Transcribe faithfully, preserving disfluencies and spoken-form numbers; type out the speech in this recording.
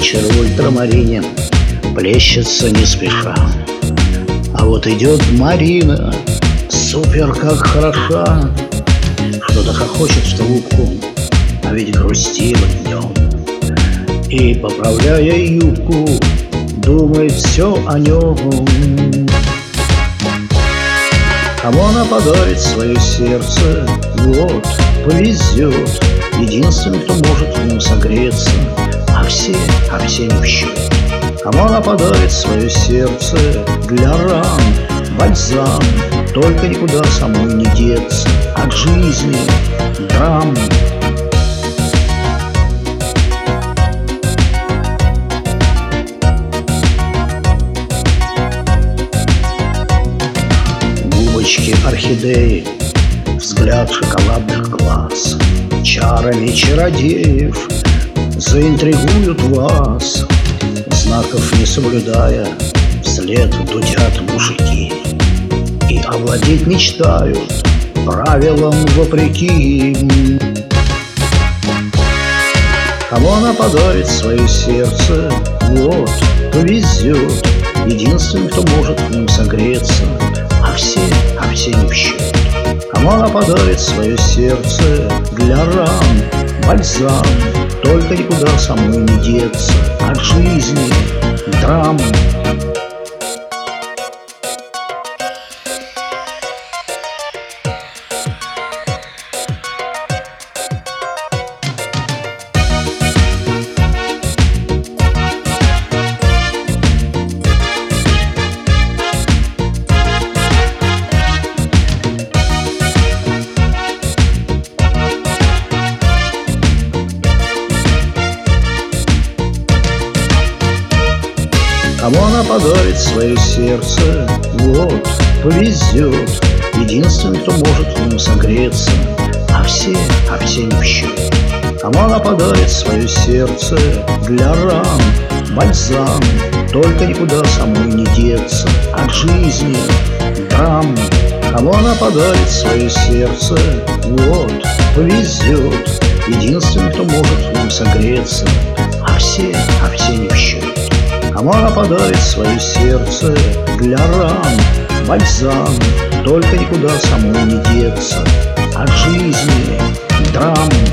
вечер в ультрамарине плещется не спеша. А вот идет Марина, супер как хороша, что-то хохочет в трубку, а ведь грустила днем. И, поправляя юбку, думает все о нем. Кому она подарит свое сердце, вот, повезет. Единственный, кто может в нем согреться, а все, а все не в счет. Кому она подарит свое сердце для ран, бальзам, только никуда самой не деться от жизни драм. Губочки орхидеи, взгляд шоколадных глаз, чарами чародеев заинтригуют вас. Знаков не соблюдая, вслед дудят мужики и овладеть мечтают правилам вопреки. Кому она подарит свое сердце, вот, повезет. Единственный, кто может в нем согреться, а все, а все не в счет. Кому она подарит свое сердце для ран, бальзам, только никуда самой не деться от жизни драм. Кому она подарит свое сердце, вот, повезет. Единственный, кто может в нем согреться, а все, а все не в счет. Кому она подарит свое сердце для ран, бальзам, только никуда самой не деться от жизни драм. Кому она подарит свое сердце, вот, повезет. Единственный, кто может в нем согреться, а все, а все не в счет. Кому она подарит свое сердце для ран, бальзам, только никуда самой не деться от жизни драм.